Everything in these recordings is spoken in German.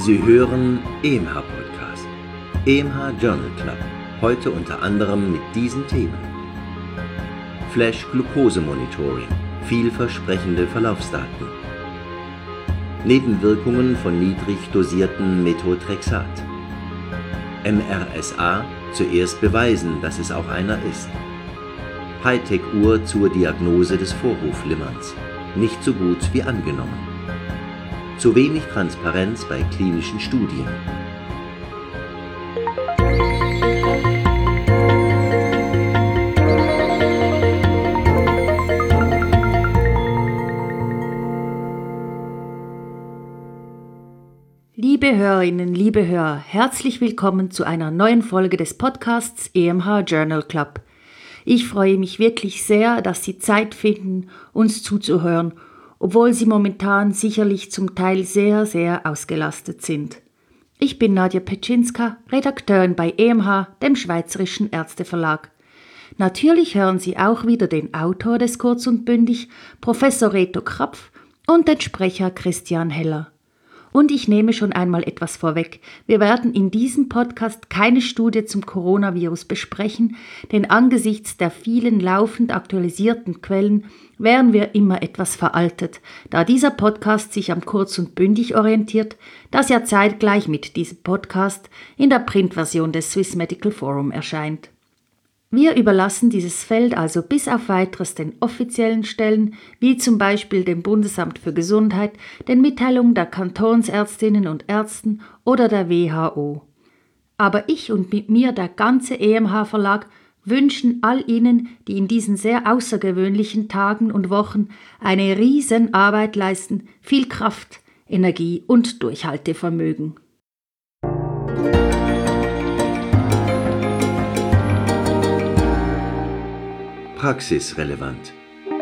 Sie hören EMH Podcast, EMH Journal Club, heute unter anderem mit diesen Themen: Flash Glucose Monitoring, vielversprechende Verlaufsdaten, Nebenwirkungen von niedrig dosierten Methotrexat, MRSA, zuerst beweisen, dass es auch einer ist, Hightech-Uhr zur Diagnose des Vorhofflimmerns, nicht so gut wie angenommen, zu wenig Transparenz bei klinischen Studien. Liebe Hörerinnen, liebe Hörer, herzlich willkommen zu einer neuen Folge des Podcasts EMH Journal Club. Ich freue mich wirklich sehr, dass Sie Zeit finden, uns zuzuhören, obwohl Sie momentan sicherlich zum Teil sehr, sehr ausgelastet sind. Ich bin Nadja Petschinska, Redakteurin bei EMH, dem Schweizerischen Ärzteverlag. Natürlich hören Sie auch wieder den Autor des Kurz und Bündig, Professor Reto Krapf, und den Sprecher Christian Heller. Und ich nehme schon einmal etwas vorweg. Wir werden in diesem Podcast keine Studie zum Coronavirus besprechen, denn angesichts der vielen laufend aktualisierten Quellen wären wir immer etwas veraltet, da dieser Podcast sich am Kurz und Bündig orientiert, das ja zeitgleich mit diesem Podcast in der Printversion des Swiss Medical Forum erscheint. Wir überlassen dieses Feld also bis auf Weiteres den offiziellen Stellen, wie zum Beispiel dem Bundesamt für Gesundheit, den Mitteilungen der Kantonsärztinnen und Ärzten oder der WHO. Aber ich und mit mir der ganze EMH-Verlag wünschen all Ihnen, die in diesen sehr außergewöhnlichen Tagen und Wochen eine Riesenarbeit leisten, viel Kraft, Energie und Durchhaltevermögen. Praxisrelevant.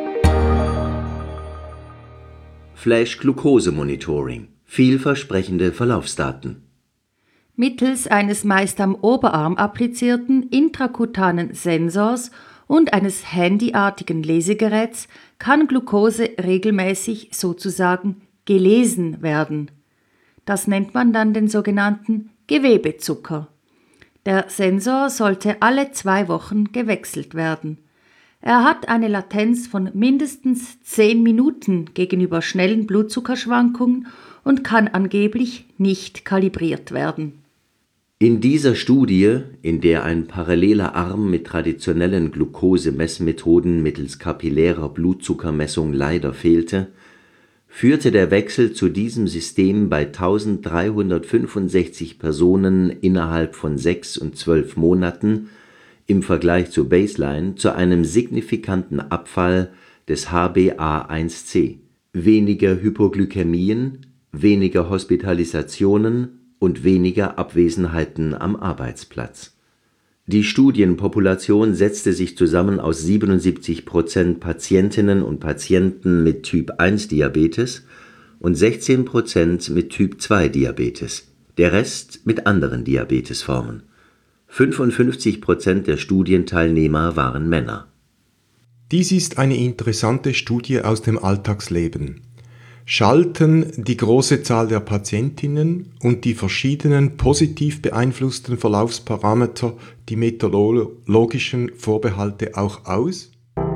Flash Glucose Monitoring, vielversprechende Verlaufsdaten. Mittels eines meist am Oberarm applizierten intrakutanen Sensors und eines handyartigen Lesegeräts kann Glucose regelmäßig sozusagen gelesen werden. Das nennt man dann den sogenannten Gewebezucker. Der Sensor sollte alle 2 Wochen gewechselt werden. Er hat eine Latenz von mindestens 10 Minuten gegenüber schnellen Blutzuckerschwankungen und kann angeblich nicht kalibriert werden. In dieser Studie, in der ein paralleler Arm mit traditionellen Glucose-Messmethoden mittels kapillärer Blutzuckermessung leider fehlte, führte der Wechsel zu diesem System bei 1365 Personen innerhalb von 6 und 12 Monaten im Vergleich zur Baseline zu einem signifikanten Abfall des HbA1c, weniger Hypoglykämien, weniger Hospitalisationen und weniger Abwesenheiten am Arbeitsplatz. Die Studienpopulation setzte sich zusammen aus 77% Patientinnen und Patienten mit Typ-1-Diabetes und 16% mit Typ-2-Diabetes, der Rest mit anderen Diabetesformen. 55% der Studienteilnehmer waren Männer. Dies ist eine interessante Studie aus dem Alltagsleben. Schalten die große Zahl der Patientinnen und die verschiedenen positiv beeinflussten Verlaufsparameter die methodologischen Vorbehalte auch aus?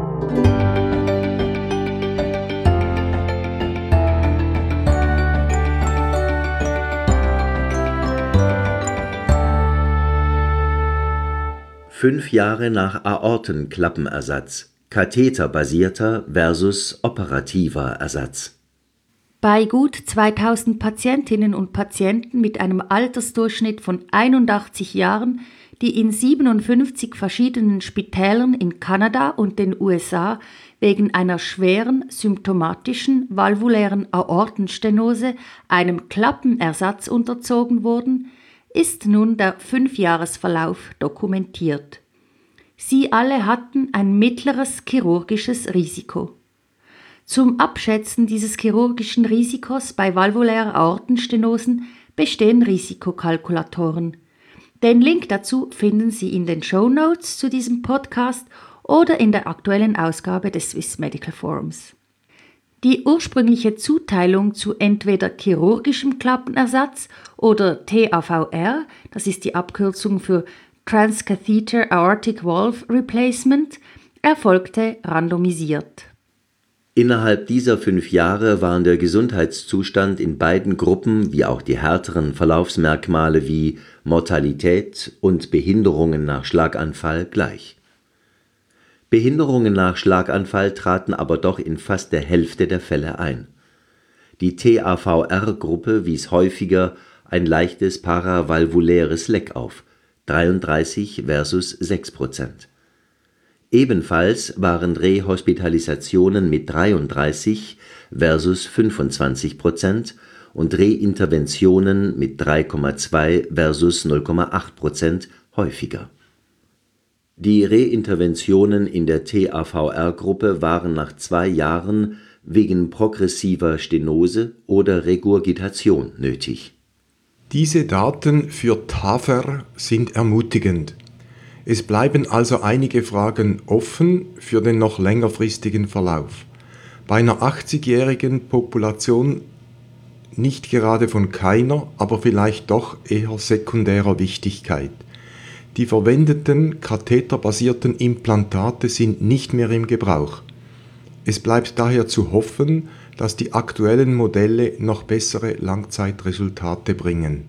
Fünf Jahre nach Aortenklappenersatz, katheterbasierter versus operativer Ersatz. Bei gut 2000 Patientinnen und Patienten mit einem Altersdurchschnitt von 81 Jahren, die in 57 verschiedenen Spitälern in Kanada und den USA wegen einer schweren symptomatischen valvulären Aortenstenose einem Klappenersatz unterzogen wurden, ist nun der 5-Jahres-Verlauf dokumentiert. Sie alle hatten ein mittleres chirurgisches Risiko. Zum Abschätzen dieses chirurgischen Risikos bei valvulärer Aortenstenosen bestehen Risikokalkulatoren. Den Link dazu finden Sie in den Shownotes zu diesem Podcast oder in der aktuellen Ausgabe des Swiss Medical Forums. Die ursprüngliche Zuteilung zu entweder chirurgischem Klappenersatz oder TAVR, das ist die Abkürzung für Transcatheter Aortic Valve Replacement, erfolgte randomisiert. Innerhalb dieser 5 Jahre waren der Gesundheitszustand in beiden Gruppen wie auch die härteren Verlaufsmerkmale wie Mortalität und Behinderungen nach Schlaganfall gleich. Behinderungen nach Schlaganfall traten aber doch in fast der Hälfte der Fälle ein. Die TAVR-Gruppe wies häufiger ein leichtes paravalvuläres Leck auf, 33 versus 6%. Ebenfalls waren Rehospitalisationen mit 33 versus 25% und Reinterventionen mit 3,2 versus 0,8% häufiger. Die Reinterventionen in der TAVR-Gruppe waren nach 2 Jahren wegen progressiver Stenose oder Regurgitation nötig. Diese Daten für TAVR sind ermutigend. Es bleiben also einige Fragen offen für den noch längerfristigen Verlauf. Bei einer 80-jährigen Population nicht gerade von keiner, aber vielleicht doch eher sekundärer Wichtigkeit. Die verwendeten katheterbasierten Implantate sind nicht mehr im Gebrauch. Es bleibt daher zu hoffen, dass die aktuellen Modelle noch bessere Langzeitresultate bringen.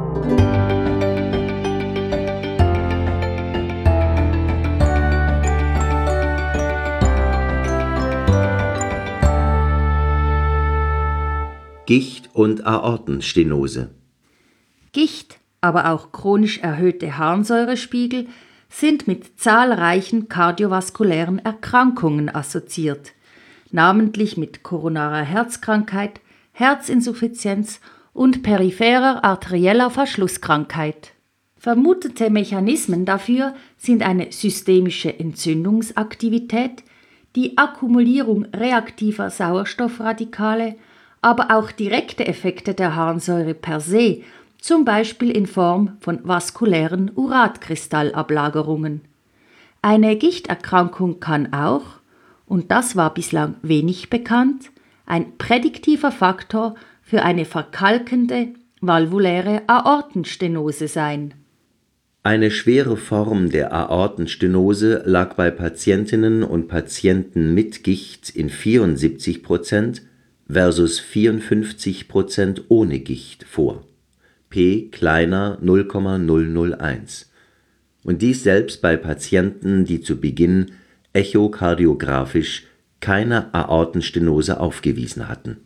Gicht und Aortenstenose. Gicht, aber auch chronisch erhöhte Harnsäurespiegel sind mit zahlreichen kardiovaskulären Erkrankungen assoziiert, namentlich mit koronarer Herzkrankheit, Herzinsuffizienz und peripherer arterieller Verschlusskrankheit. Vermutete Mechanismen dafür sind eine systemische Entzündungsaktivität, die Akkumulierung reaktiver Sauerstoffradikale, aber auch direkte Effekte der Harnsäure per se, zum Beispiel in Form von vaskulären Uratkristalablagerungen. Eine Gichterkrankung kann auch, und das war bislang wenig bekannt, ein prädiktiver Faktor für eine verkalkende valvuläre Aortenstenose sein. Eine schwere Form der Aortenstenose lag bei Patientinnen und Patienten mit Gicht in 74% versus 54% ohne Gicht vor. P kleiner 0,001. Und dies selbst bei Patienten, die zu Beginn echokardiographisch keine Aortenstenose aufgewiesen hatten.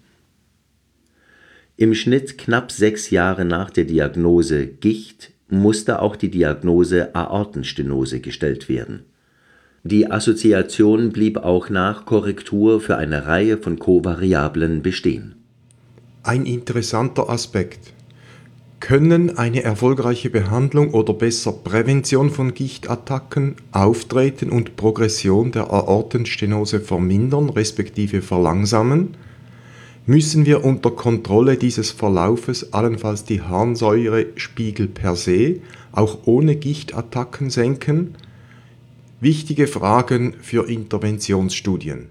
Im Schnitt knapp 6 Jahre nach der Diagnose Gicht musste auch die Diagnose Aortenstenose gestellt werden. Die Assoziation blieb auch nach Korrektur für eine Reihe von Kovariablen bestehen. Ein interessanter Aspekt. Können eine erfolgreiche Behandlung oder besser Prävention von Gichtattacken, Auftreten und Progression der Aortenstenose vermindern respektive verlangsamen? Müssen wir unter Kontrolle dieses Verlaufes allenfalls die Harnsäurespiegel per se, auch ohne Gichtattacken senken? Wichtige Fragen für Interventionsstudien.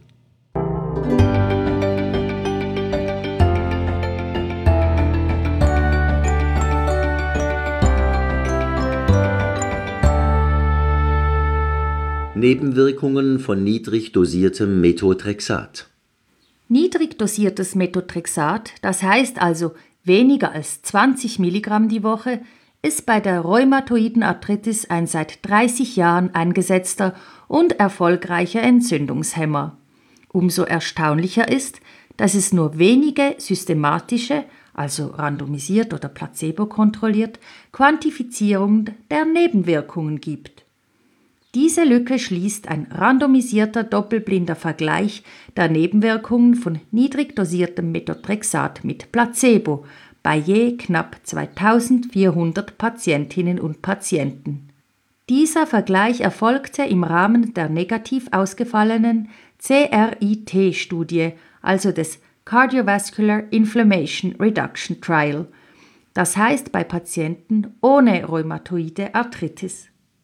Nebenwirkungen von niedrig dosiertem Methotrexat. Niedrig dosiertes Methotrexat, das heißt also weniger als 20 Milligramm die Woche, ist bei der rheumatoiden Arthritis ein seit 30 Jahren eingesetzter und erfolgreicher Entzündungshemmer. Umso erstaunlicher ist, dass es nur wenige systematische, also randomisiert oder placebo-kontrolliert, Quantifizierungen der Nebenwirkungen gibt. Diese Lücke schließt ein randomisierter doppelblinder Vergleich der Nebenwirkungen von niedrig dosiertem Methotrexat mit Placebo bei je knapp 2400 Patientinnen und Patienten. Dieser Vergleich erfolgte im Rahmen der negativ ausgefallenen CRIT-Studie, also des Cardiovascular Inflammation Reduction Trial, das heißt bei Patienten ohne rheumatoide Arthritis.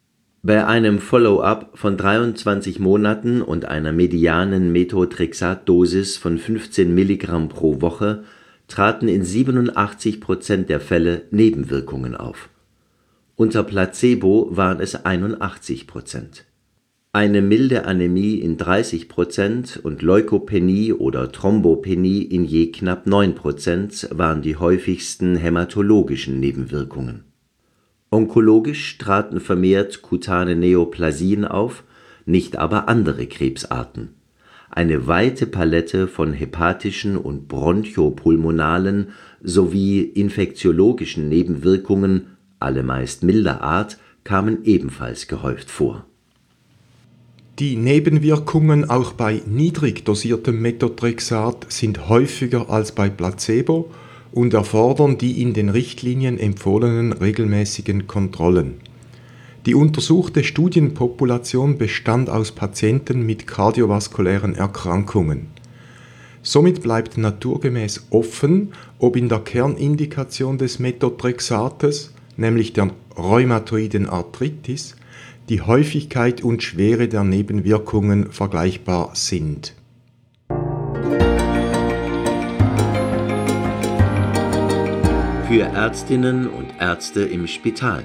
Bei einem Follow-up von 23 Monaten und einer medianen Methotrexat-Dosis von 15 Milligramm pro Woche traten in 87% der Fälle Nebenwirkungen auf. Unter Placebo waren es 81%. Eine milde Anämie in 30% und Leukopenie oder Thrombopenie in je knapp 9% waren die häufigsten hämatologischen Nebenwirkungen. Onkologisch traten vermehrt kutane Neoplasien auf, nicht aber andere Krebsarten. Eine weite Palette von hepatischen und bronchopulmonalen sowie infektiologischen Nebenwirkungen, alle meist milder Art, kamen ebenfalls gehäuft vor. Die Nebenwirkungen auch bei niedrig dosiertem Methotrexat sind häufiger als bei Placebo und erfordern die in den Richtlinien empfohlenen regelmäßigen Kontrollen. Die untersuchte Studienpopulation bestand aus Patienten mit kardiovaskulären Erkrankungen. Somit bleibt naturgemäß offen, ob in der Kernindikation des Methotrexates, nämlich der rheumatoiden Arthritis, die Häufigkeit und Schwere der Nebenwirkungen vergleichbar sind. Für Ärztinnen und Ärzte im Spital.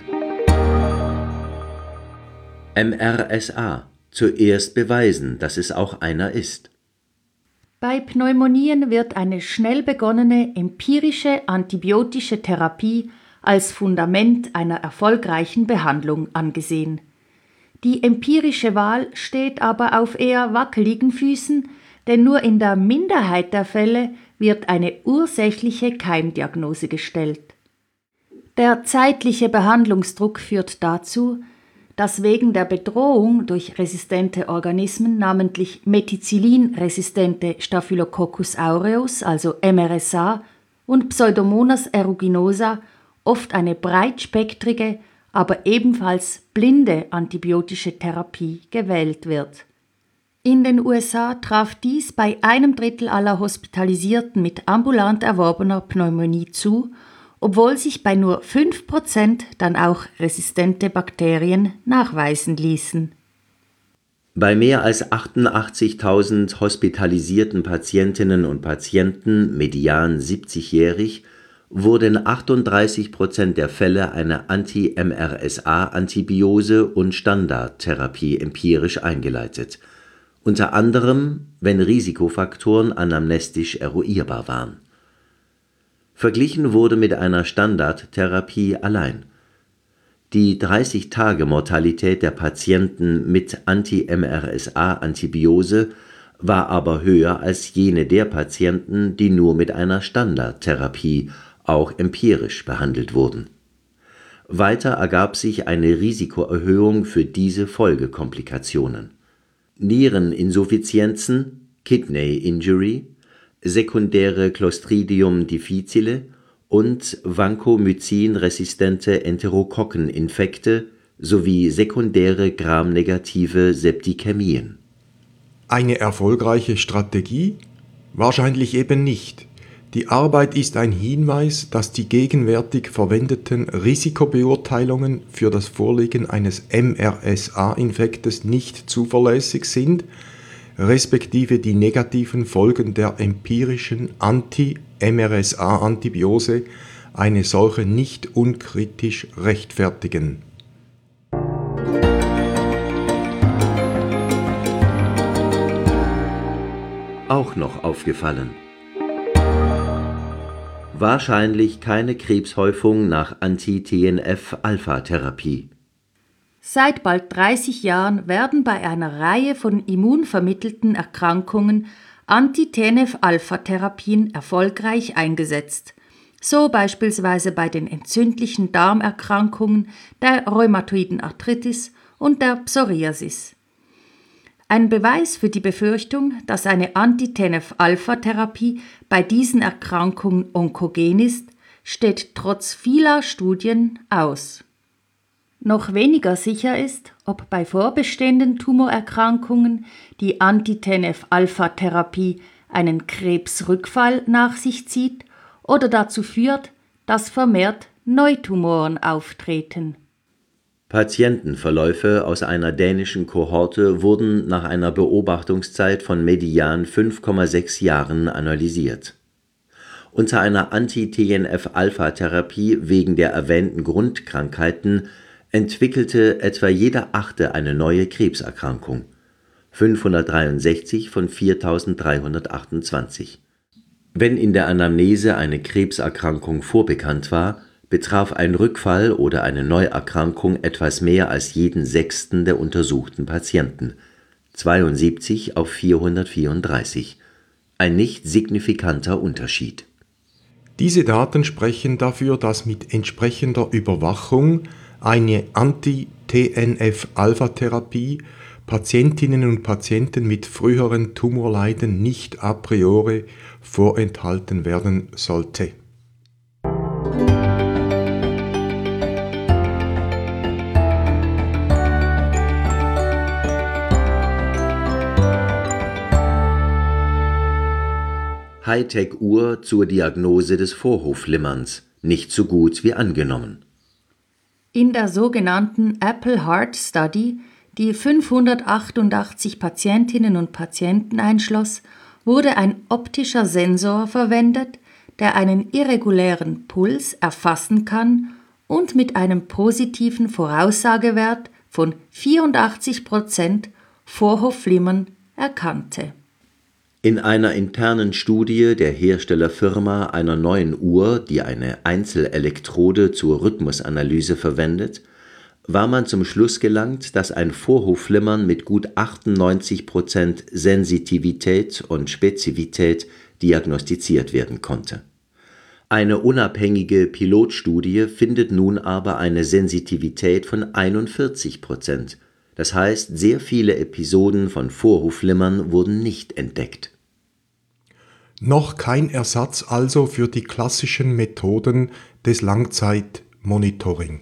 MRSA. Zuerst beweisen, dass es auch einer ist. Bei Pneumonien wird eine schnell begonnene empirische antibiotische Therapie als Fundament einer erfolgreichen Behandlung angesehen. Die empirische Wahl steht aber auf eher wackeligen Füßen, denn nur in der Minderheit der Fälle wird eine ursächliche Keimdiagnose gestellt. Der zeitliche Behandlungsdruck führt dazu, dass wegen der Bedrohung durch resistente Organismen, namentlich Methicillin-resistente Staphylococcus aureus, also MRSA, und Pseudomonas aeruginosa, oft eine breitspektrige, aber ebenfalls blinde antibiotische Therapie gewählt wird. In den USA traf dies bei 1/3 aller Hospitalisierten mit ambulant erworbener Pneumonie zu, obwohl sich bei nur 5% dann auch resistente Bakterien nachweisen ließen. Bei mehr als 88.000 hospitalisierten Patientinnen und Patienten, median 70-jährig, wurden 38% der Fälle eine Anti-MRSA-Antibiose und Standardtherapie empirisch eingeleitet, unter anderem, wenn Risikofaktoren anamnestisch eruierbar waren. Verglichen wurde mit einer Standardtherapie allein. Die 30-Tage-Mortalität der Patienten mit Anti-MRSA-Antibiose war aber höher als jene der Patienten, die nur mit einer Standardtherapie, auch empirisch, behandelt wurden. Weiter ergab sich eine Risikoerhöhung für diese Folgekomplikationen. Niereninsuffizienzen, Kidney Injury, sekundäre Clostridium difficile und Vancomycin-resistente Enterokokkeninfekte sowie sekundäre gramnegative Septikämien. Eine erfolgreiche Strategie? Wahrscheinlich eben nicht. Die Arbeit ist ein Hinweis, dass die gegenwärtig verwendeten Risikobeurteilungen für das Vorliegen eines MRSA-Infektes nicht zuverlässig sind, respektive die negativen Folgen der empirischen Anti-MRSA-Antibiose eine solche nicht unkritisch rechtfertigen. Auch noch aufgefallen. Wahrscheinlich keine Krebshäufung nach Anti-TNF-Alpha-Therapie. Seit bald 30 Jahren werden bei einer Reihe von immunvermittelten Erkrankungen Anti-TNF-Alpha-Therapien erfolgreich eingesetzt, so beispielsweise bei den entzündlichen Darmerkrankungen, der rheumatoiden Arthritis und der Psoriasis. Ein Beweis für die Befürchtung, dass eine Anti-TNF-Alpha-Therapie bei diesen Erkrankungen onkogen ist, steht trotz vieler Studien aus. Noch weniger sicher ist, ob bei vorbestehenden Tumorerkrankungen die Anti-TNF-Alpha-Therapie einen Krebsrückfall nach sich zieht oder dazu führt, dass vermehrt Neutumoren auftreten. Patientenverläufe aus einer dänischen Kohorte wurden nach einer Beobachtungszeit von median 5,6 Jahren analysiert. Unter einer Anti-TNF-Alpha-Therapie wegen der erwähnten Grundkrankheiten entwickelte etwa jeder Achte eine neue Krebserkrankung, 563 von 4.328. Wenn in der Anamnese eine Krebserkrankung vorbekannt war, betraf ein Rückfall oder eine Neuerkrankung etwas mehr als jeden sechsten der untersuchten Patienten, 72 auf 434, ein nicht signifikanter Unterschied. Diese Daten sprechen dafür, dass mit entsprechender Überwachung eine Anti-TNF-Alpha-Therapie Patientinnen und Patienten mit früheren Tumorleiden nicht a priori vorenthalten werden sollte. Hightech-Uhr zur Diagnose des Vorhofflimmerns, nicht so gut wie angenommen. In der sogenannten Apple Heart Study, die 588 Patientinnen und Patienten einschloss, wurde ein optischer Sensor verwendet, der einen irregulären Puls erfassen kann und mit einem positiven Voraussagewert von 84% Vorhofflimmern erkannte. In einer internen Studie der Herstellerfirma einer neuen Uhr, die eine Einzelelektrode zur Rhythmusanalyse verwendet, war man zum Schluss gelangt, dass ein Vorhofflimmern mit gut 98% Sensitivität und Spezifität diagnostiziert werden konnte. Eine unabhängige Pilotstudie findet nun aber eine Sensitivität von 41%. Das heißt, sehr viele Episoden von Vorhofflimmern wurden nicht entdeckt. Noch kein Ersatz also für die klassischen Methoden des Langzeitmonitoring.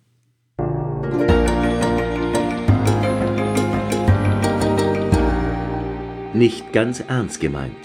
Nicht ganz ernst gemeint.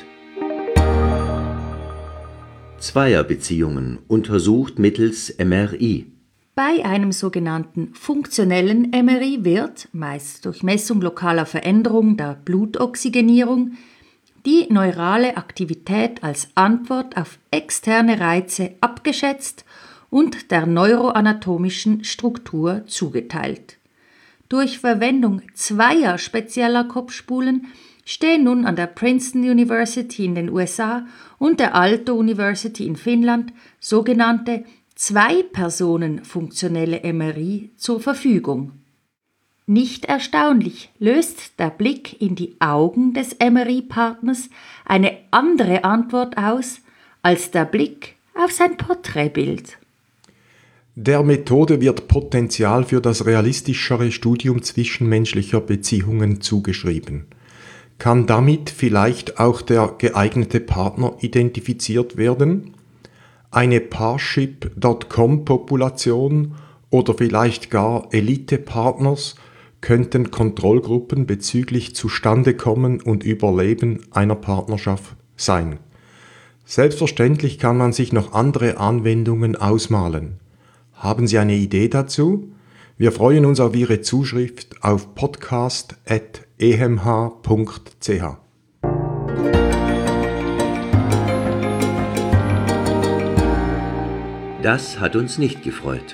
Zweierbeziehungen untersucht mittels MRI. Bei einem sogenannten funktionellen MRI wird, meist durch Messung lokaler Veränderung der Blutoxygenierung, die neurale Aktivität als Antwort auf externe Reize abgeschätzt und der neuroanatomischen Struktur zugeteilt. Durch Verwendung zweier spezieller Kopfspulen stehen nun an der Princeton University in den USA und der Aalto University in Finnland sogenannte Zwei-Personen-funktionelle MRI zur Verfügung. Nicht erstaunlich löst der Blick in die Augen des MRI-Partners eine andere Antwort aus als der Blick auf sein Porträtbild. Der Methode wird Potenzial für das realistischere Studium zwischenmenschlicher Beziehungen zugeschrieben. Kann damit vielleicht auch der geeignete Partner identifiziert werden? Eine Parship.com-Population oder vielleicht gar Elite-Partners könnten Kontrollgruppen bezüglich Zustandekommen und Überleben einer Partnerschaft sein. Selbstverständlich kann man sich noch andere Anwendungen ausmalen. Haben Sie eine Idee dazu? Wir freuen uns auf Ihre Zuschrift auf podcast@emh.ch. Das hat uns nicht gefreut.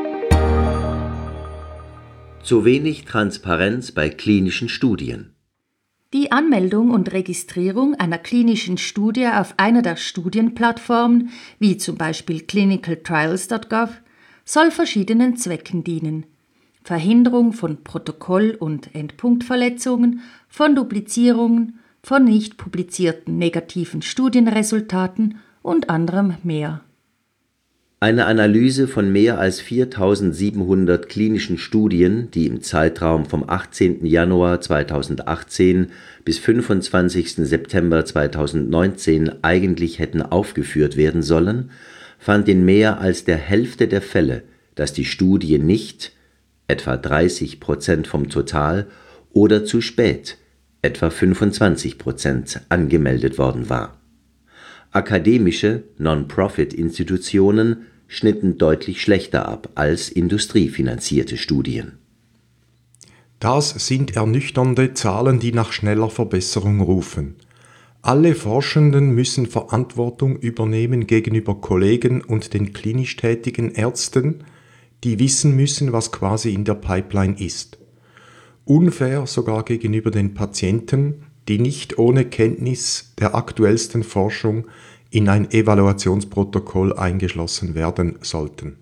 Zu wenig Transparenz bei klinischen Studien. Die Anmeldung und Registrierung einer klinischen Studie auf einer der Studienplattformen, wie zum Beispiel clinicaltrials.gov, soll verschiedenen Zwecken dienen. Verhinderung von Protokoll- und Endpunktverletzungen, von Duplizierungen, von nicht publizierten negativen Studienresultaten und anderem mehr. Eine Analyse von mehr als 4.700 klinischen Studien, die im Zeitraum vom 18. Januar 2018 bis 25. September 2019 eigentlich hätten aufgeführt werden sollen, fand in mehr als der Hälfte der Fälle, dass die Studie nicht, etwa 30% vom Total, oder zu spät, etwa 25%, angemeldet worden war. Akademische Non-Profit-Institutionen, schnitten deutlich schlechter ab als industriefinanzierte Studien. Das sind ernüchternde Zahlen, die nach schneller Verbesserung rufen. Alle Forschenden müssen Verantwortung übernehmen gegenüber Kollegen und den klinisch tätigen Ärzten, die wissen müssen, was quasi in der Pipeline ist. Unfair sogar gegenüber den Patienten, die nicht ohne Kenntnis der aktuellsten Forschung in ein Evaluationsprotokoll eingeschlossen werden sollten.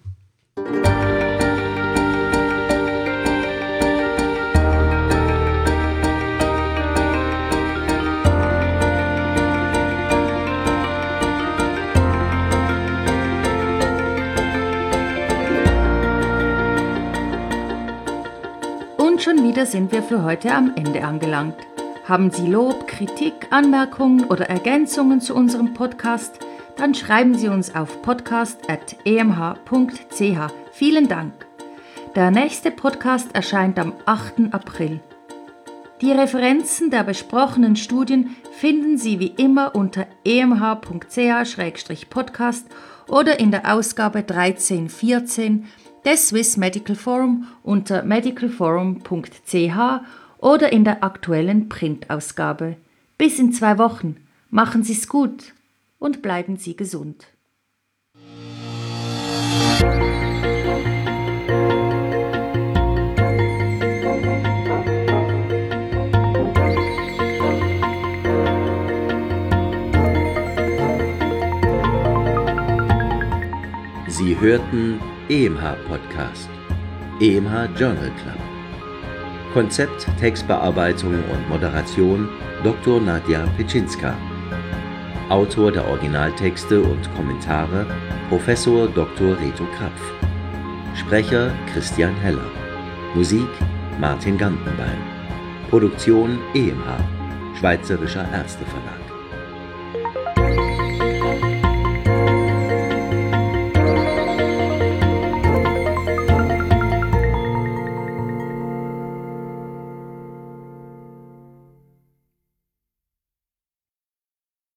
Und schon wieder sind wir für heute am Ende angelangt. Haben Sie Lob, Kritik, Anmerkungen oder Ergänzungen zu unserem Podcast? Dann schreiben Sie uns auf podcast@emh.ch. Vielen Dank. Der nächste Podcast erscheint am 8. April. Die Referenzen der besprochenen Studien finden Sie wie immer unter emh.ch/podcast oder in der Ausgabe 13/14 des Swiss Medical Forum unter medicalforum.ch oder in der aktuellen Printausgabe. Bis in 2 Wochen. Machen Sie's gut und bleiben Sie gesund. Sie hörten EMH Podcast, EMH Journal Club. Konzept, Textbearbeitung und Moderation Dr. Nadja Petschinska. Autor der Originaltexte und Kommentare Professor Dr. Reto Krapf. Sprecher Christian Heller. Musik Martin Gantenbein. Produktion EMH, Schweizerischer Ärzteverlag.